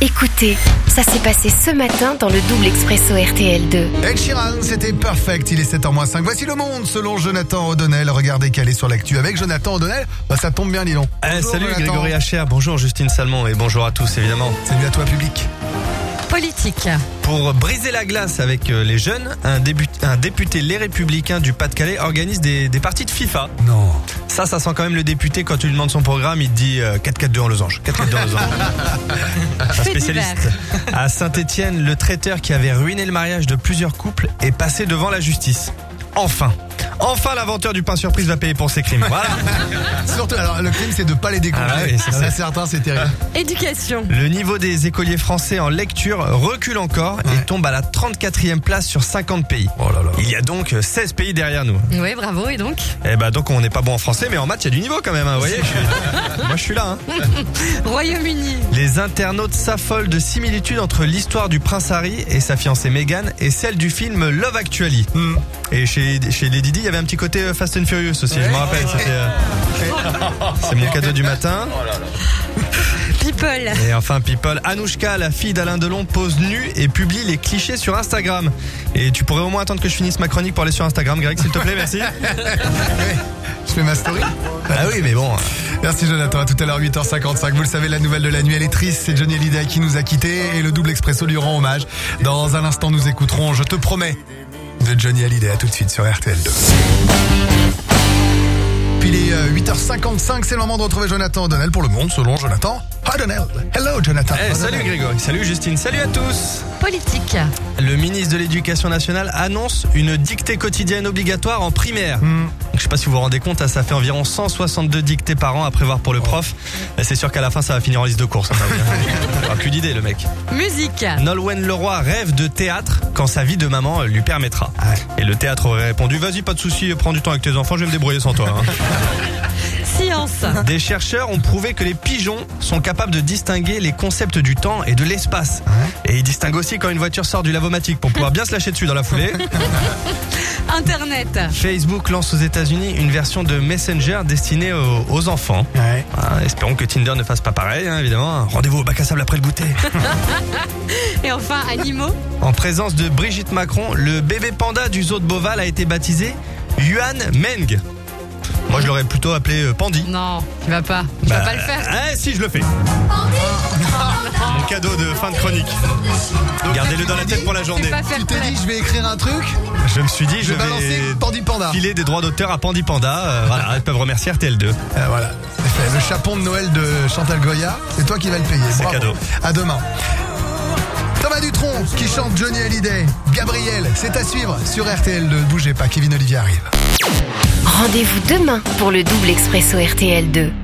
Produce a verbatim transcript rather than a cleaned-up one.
Écoutez, ça s'est passé ce matin dans le double expresso R T L deux. Ed Sheeran, c'était Perfect, il est sept heures moins cinq. Voici le monde selon Jonathan O'Donnell. Regardez qu'elle est sur l'actu avec Jonathan O'Donnell. Bah ça tombe bien, dis donc. Eh, Bonjour, salut Jonathan. Grégory Hacher, bonjour Justine Salmon et bonjour à tous évidemment. Salut à toi public. Politique. Pour briser la glace avec les jeunes, un, début, un député Les Républicains du Pas-de-Calais organise des, des parties de FIFA. Non. Ça, ça sent quand même le député quand tu lui demandes son programme, il te dit euh, quatre quatre deux en losange. quatre quatre deux en losange. Un Fait spécialiste. divers. À Saint-Étienne, le traiteur qui avait ruiné le mariage de plusieurs couples est passé devant la justice. Enfin. Enfin, l'inventeur du pain surprise va payer pour ses crimes. Voilà. Surtout, alors le crime c'est de pas les découvrir. Ah oui, c'est Là, ça. certains c'est terrible. Éducation. Le niveau des écoliers français en lecture recule encore Ouais. et tombe à la trente-quatrième place sur cinquante pays. Oh là là. Il y a donc seize pays derrière nous. Oui, bravo. Et donc Eh ben donc on n'est pas bon en français, mais en maths il y a du niveau quand même. Hein, vous voyez, je suis... moi je suis là. Hein. Royaume-Uni. Les internautes s'affolent de similitudes entre l'histoire du prince Harry et sa fiancée Meghan et celle du film Love Actually. Hmm. Et chez chez Lady Di, il y avait un petit côté euh, Fast and Furious aussi. Je me rappelle. C'était, euh, c'est mon cadeau du matin. People. Et enfin, people, Anouchka, la fille d'Alain Delon, pose nue et publie les clichés sur Instagram. Et tu pourrais au moins attendre que je finisse ma chronique pour aller sur Instagram, Greg, s'il te plaît, merci. Je fais ma story. Ah oui, mais bon. Merci Jonathan, à tout à l'heure huit heures cinquante-cinq. Vous le savez, la nouvelle de la nuit elle est triste, c'est Johnny Hallyday qui nous a quittés et le double expresso lui rend hommage. Dans un instant nous écouterons Je te promets de Johnny Hallyday. À tout de suite sur R T L deux. Puis il est euh, huit heures cinquante-cinq, c'est le moment de retrouver Jonathan O'Donnell pour le monde selon Jonathan O'Donnell. Hello Jonathan. Eh, salut O'Donnell. Grégory, salut Justine, salut à tous. Politique. Le ministre de l'Éducation nationale annonce une dictée quotidienne obligatoire en primaire. Hmm. Donc, je sais pas si vous vous rendez compte, ça fait environ cent soixante-deux dictées par an à prévoir pour le prof. Et c'est sûr qu'à la fin, ça va finir en liste de courses. Il aura plus d'idées, le mec. Musique. Nolwenn Leroy rêve de théâtre quand sa vie de maman lui permettra. Et le théâtre aurait répondu, vas-y, pas de souci, prends du temps avec tes enfants, je vais me débrouiller sans toi. Hein. Science. Des chercheurs ont prouvé que les pigeons sont capables de distinguer les concepts du temps et de l'espace. Et ils distinguent aussi quand une voiture sort du lavomatique pour pouvoir bien se lâcher dessus dans la foulée. Internet. Facebook lance aux États-Unis une version de Messenger destinée aux, aux enfants. Ouais. Ah, espérons que Tinder ne fasse pas pareil, hein, évidemment. Rendez-vous au bac à sable après le goûter. Et enfin, animaux. En présence de Brigitte Macron, le bébé panda du zoo de Beauval a été baptisé Yuan Meng. Moi, je l'aurais plutôt appelé euh, Pandi. Non, tu vas pas. Tu vas Bah, pas le faire. Eh, si, je le fais. Mon cadeau de fin de chronique. Gardez-le dans la tête pour la C'est journée. pas faire Tu t'es dit je vais écrire un truc, Je me suis dit, je je vais balancer vais Pandi Panda. filer des droits d'auteur à Pandi Panda. Euh, voilà, ils peuvent remercier R T L deux. Euh, voilà, c'est fait. Le chapon de Noël de Chantal Goya, c'est toi qui vas le payer. C'est Bravo. cadeau. À demain. Thomas Dutronc qui chante Johnny Hallyday. Gabriel, c'est à suivre sur R T L deux. Ne bougez pas, Kevin Olivier arrive. Rendez-vous demain pour le double expresso R T L deux.